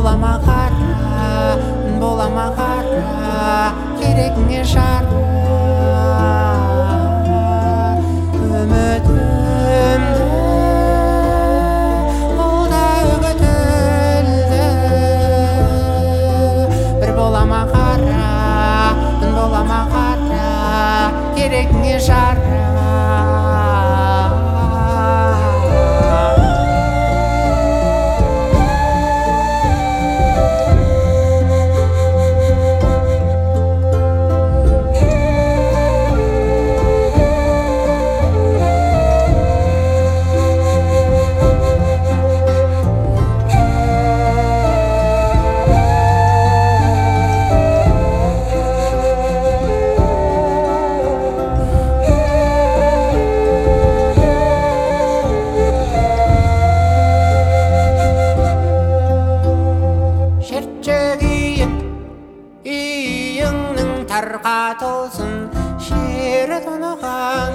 болама қара керегіңе жара үмітімді ол да үгітілді бір болама қара керегіңе жара тарқатылсын жері тұнған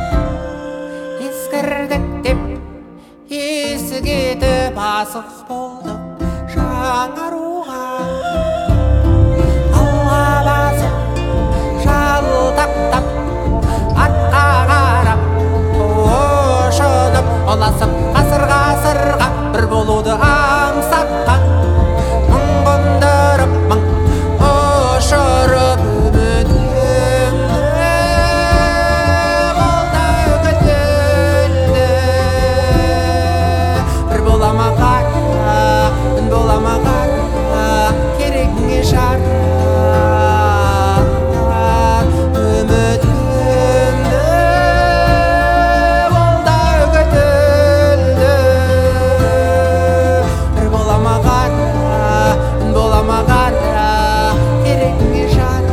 ескірдік деп есі кетіп асық болдық жаңаруға алға басып жалтақтап артқа қарап шошынып ұласып ғасырға бір болуды аңсатқан мың қондырып мың ұшырып керегіңе жара үмітімді ол да үгітілді бір болама қара керегіңе жара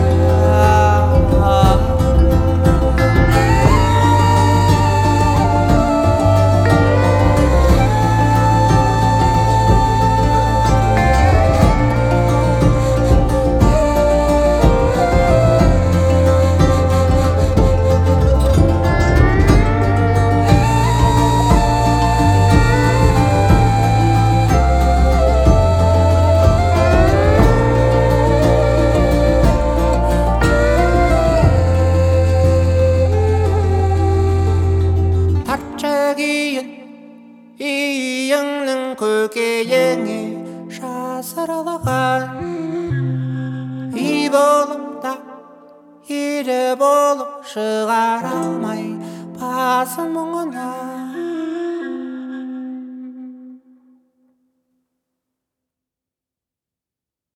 이영능 көкейіңе жасырылған үй болып та елі болып шығара алмай басын мұңына